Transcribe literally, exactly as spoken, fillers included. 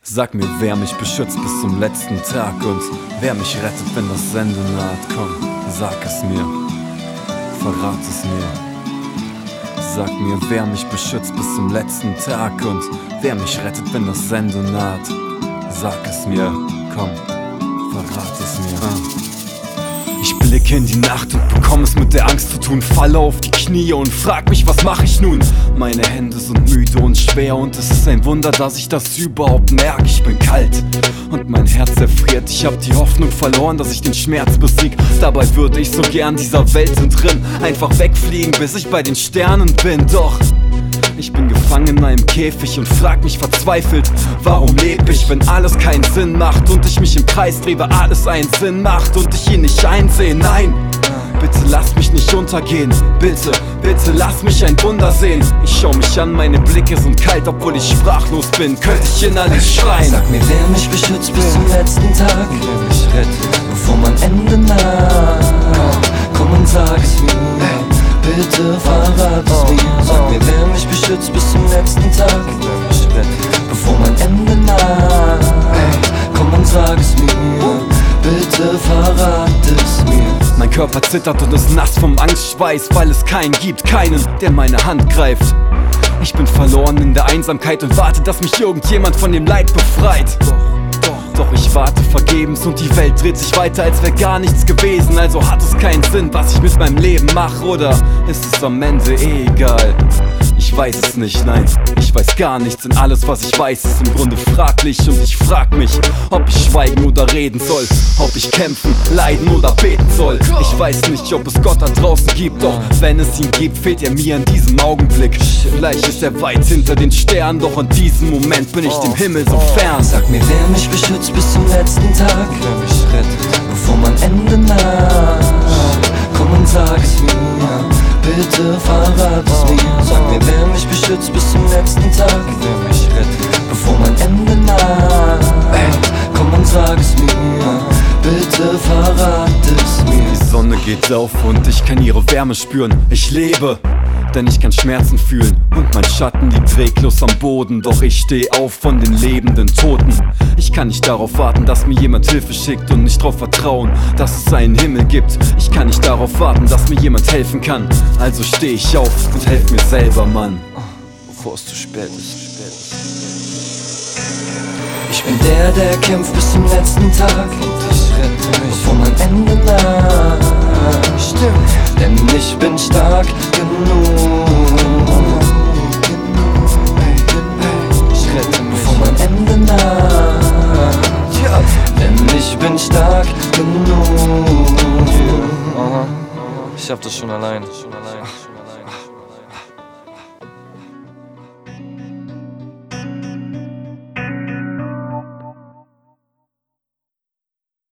Sag mir, wer mich beschützt bis zum letzten Tag und wer mich rettet, wenn das Ende naht. Komm, sag es mir, verrat es mir. Sag mir, wer mich beschützt bis zum letzten Tag und wer mich rettet, wenn das Ende naht. Sag es mir, komm, verrat es mir. ah. Ich blicke in die Nacht und bekomme es mit der Angst zu tun. Falle auf die Knie und frag mich, was mach ich nun? Meine Hände sind müde und schwer und es ist ein Wunder, dass ich das überhaupt merke. Ich bin kalt und mein Herz erfriert. Ich hab die Hoffnung verloren, dass ich den Schmerz besieg. Dabei würde ich so gern dieser Welt entrinnen, einfach wegfliegen, bis ich bei den Sternen bin. Doch ich bin gefangen in einem Käfig und frag mich verzweifelt, warum leb ich, wenn alles keinen Sinn macht und ich mich im Kreis drehe, weil alles einen Sinn macht und ich ihn nicht einsehe. Nein, bitte lass mich nicht untergehen, bitte, bitte lass mich ein Wunder sehen. Ich schau mich an, meine Blicke sind kalt, obwohl ich sprachlos bin, könnte ich innerlich schreien. Sag mir, wer mich beschützt bis zum letzten Tag, wer mich rettet, bevor mein Ende naht. Komm und sag es mir, bitte verrat es mir. Sag mir, wer mich beschützt bis zum letzten Tag, wer mich rettet, bevor mein Ende naht. Komm und sag es mir, bitte verrat es mir. Mein Körper zittert und ist nass vom Angstschweiß, weil es keinen gibt, keinen, der meine Hand greift. Ich bin verloren in der Einsamkeit und warte, dass mich irgendjemand von dem Leid befreit. Doch ich warte vergebens und die Welt dreht sich weiter, als wäre gar nichts gewesen. Also hat es keinen Sinn, was ich mit meinem Leben mache, oder ist es am Ende eh egal? Ich weiß es nicht, nein, ich weiß gar nichts, denn alles, was ich weiß, ist im Grunde fraglich. Und ich frag mich, ob ich schweigen oder reden soll, ob ich kämpfen, leiden oder beten soll. Ich weiß nicht, ob es Gott da draußen gibt, doch wenn es ihn gibt, fehlt er mir in diesem Augenblick. Vielleicht ist er weit hinter den Sternen, doch in diesem Moment bin ich dem Himmel so fern. Sag mir, wer mich beschützt bis zum letzten Tag, wer mich rettet, bevor mein Ende naht. Komm und sag es mir, bitte verrat es mir. Sag mir, wer mich beschützt bis zum letzten Tag, wer mich rettet, bevor mein Ende naht. Komm und sag es mir, bitte verrat es mir. Die Sonne geht auf und ich kann ihre Wärme spüren. Ich lebe, denn ich kann Schmerzen fühlen und mein Schatten liegt reglos am Boden. Doch ich steh auf von den lebenden Toten. Ich kann nicht darauf warten, dass mir jemand Hilfe schickt und nicht darauf vertrauen, dass es einen Himmel gibt. Ich kann nicht darauf warten, dass mir jemand helfen kann. Also steh ich auf und helf mir selber, Mann, bevor es zu spät ist. Ich bin der, der kämpft bis zum letzten Tag und ich rette mich, bevor mein Ende naht. Stimmt, denn ich bin stark genug. Ich rette mich, bevor mein Ende naht. Denn ich bin stark genug. Ich schaff das schon allein.